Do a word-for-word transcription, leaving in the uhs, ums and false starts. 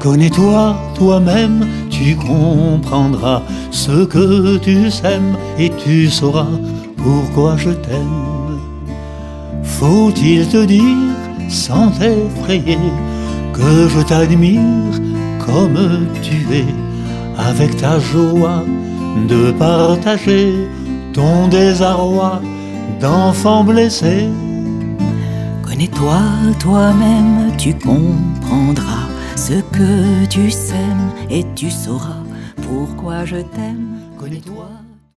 Connais-toi toi-même, tu comprendras ce que tu sèmes et tu sauras pourquoi je t'aime. Faut-il te dire sans t'effrayer que je t'admire comme tu es, avec ta joie de partager ton désarroi d'enfant blessé? Connais-toi toi-même, tu comprendras ce que tu sèmes et tu sauras pourquoi je t'aime.